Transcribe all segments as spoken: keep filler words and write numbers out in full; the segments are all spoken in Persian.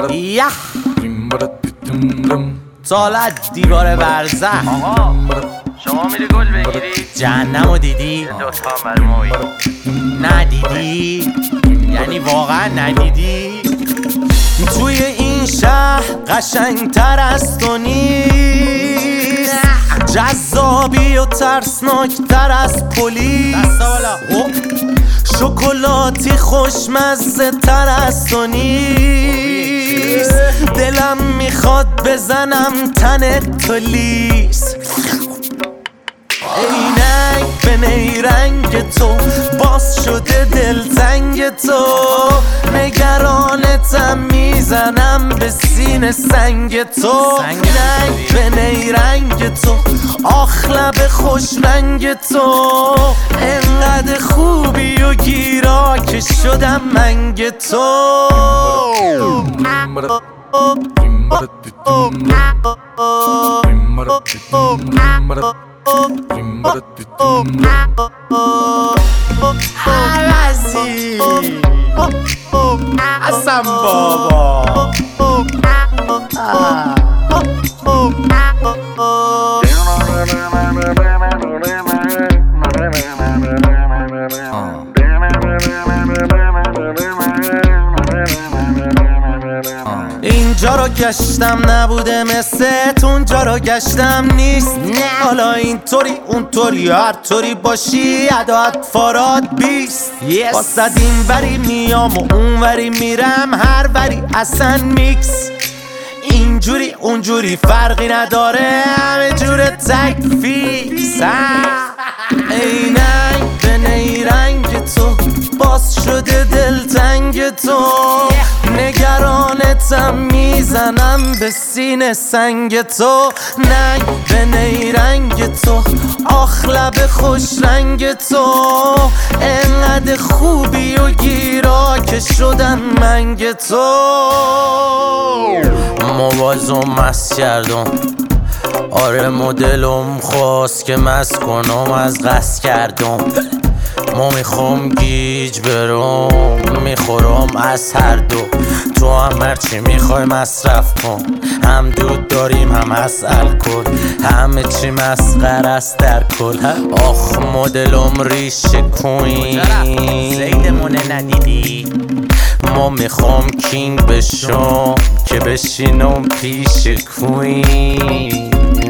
یه سالت دیوار برزخ. آقا شما میری گل بگیری؟ جهنمو دیدی؟ دوتا هم برای ما بگیر. ندیدی؟ یعنی واقعا ندیدی؟ توی این شهر قشنگتر از تو نیست، جذابی و ترسناکتر از پلیس، شکلاتی خوشمزه تر از تو نیست، دلم میخواد بزنم تن تو لیس. عینک به نیرنگ تو باز شده دلتنگ تو، نگرانتم میزنم به سینه سنگ تو. عینک به نیرنگ تو آخ لب خوش رنگ تو، انقدر خوبی و گیرا که شدم منگ تو. عوضی حسن بابا اینجا رو گشتم نبوده مثل اونجا رو گشتم نیست، حالا اینطوری اونطوری هر طوری باشی عداد فاراد بیست. واسد این وری میام و اون وری میرم، هر وری اصلا میکس، اینجوری اونجوری فرقی نداره، همه جور تک فیکس. عینک به نیرنگ تو باز شده دلتنگ تو، نگرانتم میزنم به سینه سنگ تو. ننگ به نیرنگ تو آخ لب خوش رنگ تو، انقدر خوبی و گیرا که شدن منگ تو. موازو مست کردم، آره مدلم خواست که مست کنم از قصد کردم. ما میخوام گیج برم میخورم از هر دو، تو هم هرچی میخوای مصرف کن، هم دود داریم هم از الکل، همه چی مسخره است در کل. آخ مدلم ریشه کوین زیدمونه ندیدی، ما میخوام کینگ بشم که بشینم پیش کوین.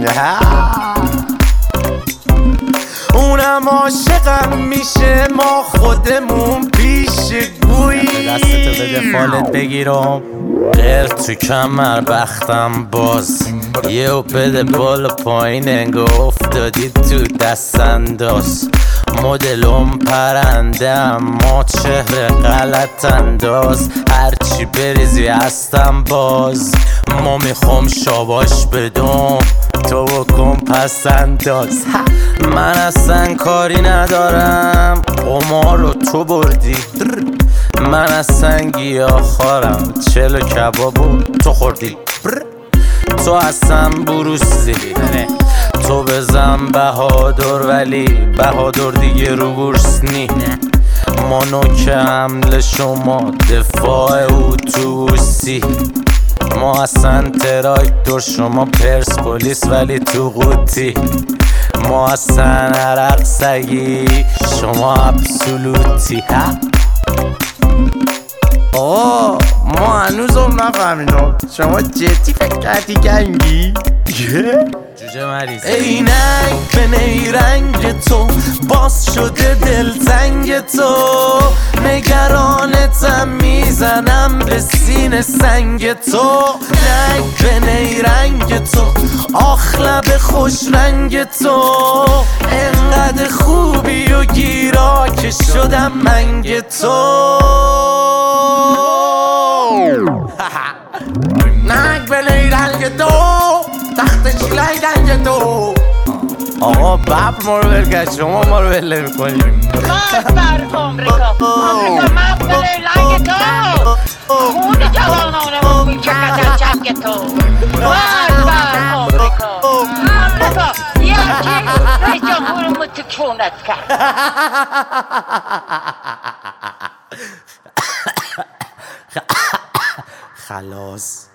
اونم عاشقم میشه ما خودمون پیش گویی. دستتو بده فالت بگیرم غیر تو کمر بختم باز، یه و بده بالا پایین انگاه افتادی تو دست انداز. مدلم پرنده اما چهره غلط انداز، هرچی بریزی هستم باز. ما میخوام شاباش بدم تو بکن پس انداز. من اصلا کاری ندارم قمار رو تو بردی، من اصلا گیاه خارم چلو کبابو تو خوردی. تو اصلا بروسی تو بزن بهادر، ولی بهادر دیگه رو بورس نی. ما نوک حمله شما دفاع اتوبوسی، ما اصلا تراکتور شما پرسپولیس ولی تو قوطی. ما اصلا عرق سگی شما ابسولوتی. آه ما هنوزم نفهمیدم شما جدی فکر کردی گنگی؟ جوجه مریض. عینک به نیرنگ تو باز شده دلتنگ تو، نگرانتم میزنم به سینه سنگ تو. ننگ به نیرنگ تو آخ لب خوش رنگ تو، انقدر خوبی و گیرا که شدم منگ تو. ننگ به نیرنگ تو تخت چیلای دنگ تو. آقا ببر ما رو برگرد، شما ما رو بله میکنیم. خواهد بر آمریکا آمریکا مفت لنگ تو، خون جوانانمون میچکد از جنگ تو. خواهد بر آمریکا آمریکا یکی رئیس جمهورمون تو کونت کرد. خلاص.